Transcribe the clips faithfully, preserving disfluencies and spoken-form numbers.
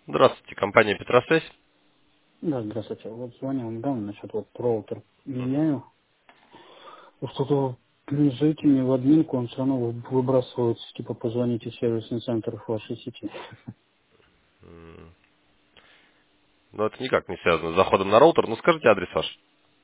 Здравствуйте, компания Петросвязь. Да, здравствуйте. Вот звонил недавно насчет вот роутер Мгм. меняю. Вот что-то зайти мне в админку, он все равно вы- выбрасывает, типа, позвоните в сервисный центр в вашей сети. М, Но это никак не связано с заходом на роутер. Ну, скажите адрес ваш.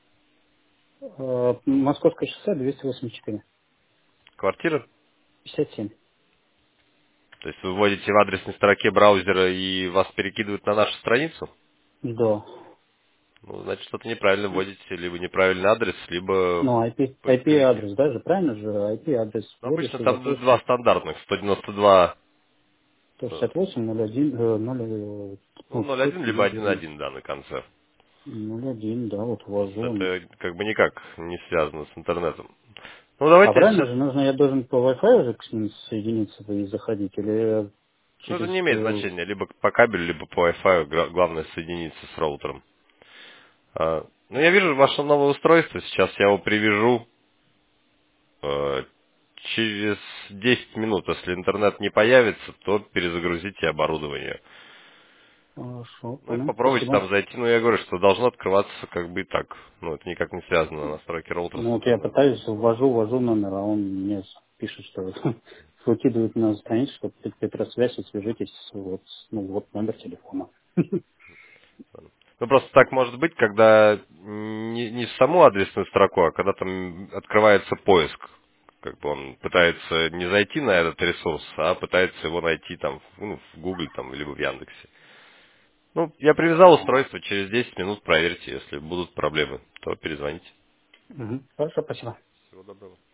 Э, Московское шоссе двести восемьдесят четыре, Квартира. пятьдесят семь. То есть вы вводите в адресной строке браузера и вас перекидывают на нашу страницу? Да. Ну, значит, что-то неправильно вводите, либо неправильный адрес, либо Ну, I P, поисковики. I P адрес, даже правильно же? I P адрес Ну, вводишь обычно шестьдесят там два восемь, стандартных. сто девяносто два, то э, шестьдесят восемь, ноль один, э, ноль, э, ну, ну, ноль что один, там, либо ноль один один, один, да, на конце. ноль один, да, вот ввожу он. Это как бы никак не связано с интернетом. Ну, А давайте я правильно сейчас... же, нужно, я должен по Wi-Fi уже к ним соединиться и заходить, или Ну, это через не имеет э, значения. Либо по кабелю, либо по Wi-Fi. Гра- Главное соединиться с роутером. А, ну, я вижу ваше новое устройство. Сейчас я его привяжу э, через десять минут. Если интернет не появится, то перезагрузите оборудование. Хорошо, Ну и понял. попробуйте Спасибо. там зайти. Ну, я говорю, что должно открываться как бы и так. Ну, это никак не связано на настройки роутера Ну с вот я интернетом. пытаюсь, ввожу, ввожу номер, а он мне пишет, что выкидывает на страницу, что Пет- Петросвязь, и свяжитесь, вот, ну вот номер телефона. Ну, просто так может быть, когда не, не в саму адресную строку, а когда там открывается поиск. Как бы он пытается не зайти на этот ресурс, а пытается его найти там в- ну, в Гугле там, либо в Яндексе. Ну, я привязал устройство, через десять минут проверьте, если будут проблемы, то перезвоните. Мгм. Хорошо, спасибо. Всего доброго.